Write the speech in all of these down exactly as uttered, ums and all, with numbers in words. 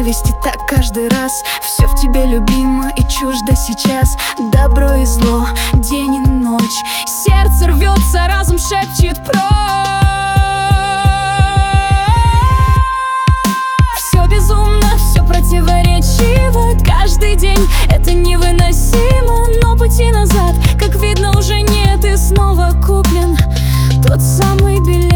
вести так каждый раз. Все в тебе любимо и чуждо сейчас. Добро и зло, день и ночь. Сердце рвется, разум шепчет прочь. Все безумно, все противоречиво. Каждый день это невыносимо. Но пути назад, как видно, уже нет. И снова куплен тот самый билет.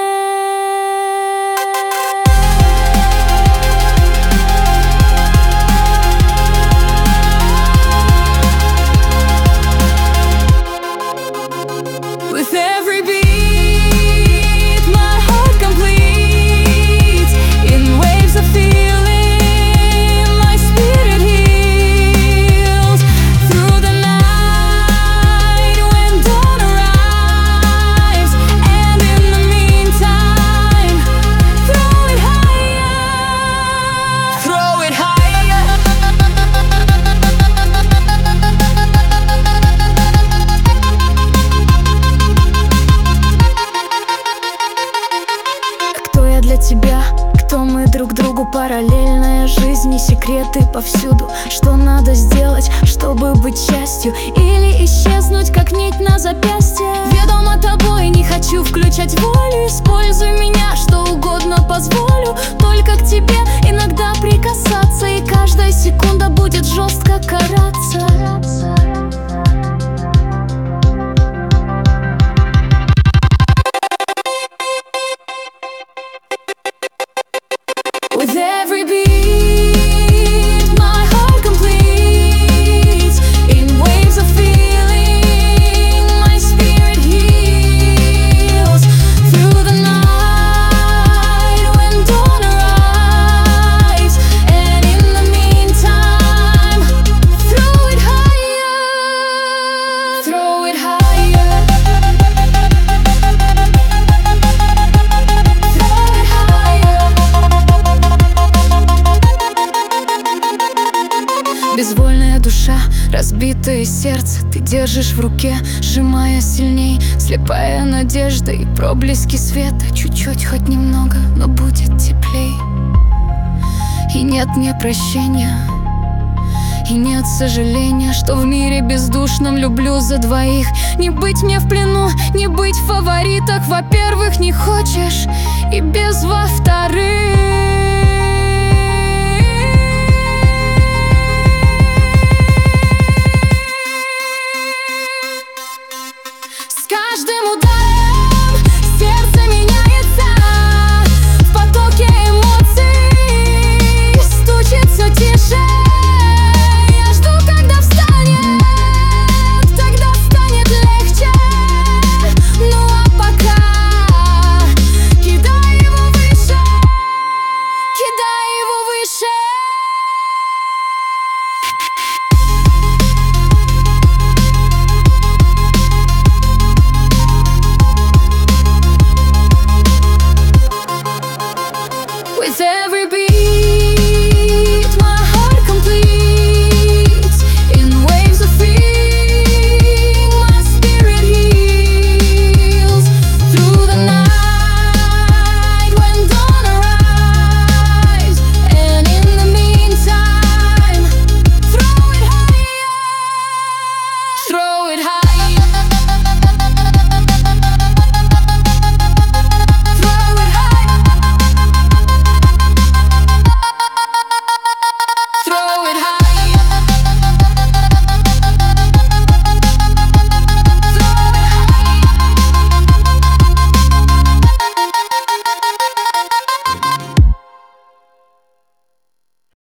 With every beat, my heart completes. In waves of feeling, my spirit heals. Through the night when dawn arrives. And in the meantime, throw it higher, throw it higher. Кто я для тебя? Кто мы друг другу? Параллельная жизнь и секреты повсюду. Что надо сделать, чтобы быть частью? Или исчезнуть, как нить на запястье? Ведомо тобой, не хочу включать волю. Используй меня, что угодно позволю. Только к тебе иногда прикасаться. И каждая секунда будет жестко караться. With every beat, my heart completes. In waves of feeling, my spirit heals. Through the night when dawn arrives. And in the meantime, throw it higher, throw it higher. Throw it higher. Безвольная душа, разбитое сердце ты держишь в руке, сжимая сильней. Слепая надежда и проблески света. Чуть-чуть, хоть немного, но будет теплей. И нет мне прощения, и нет сожаления, что в мире бездушном люблю за двоих. Не быть мне в плену, не быть в фаворитах. Во-первых, не хочешь, и без во-вторых. С каждым ударом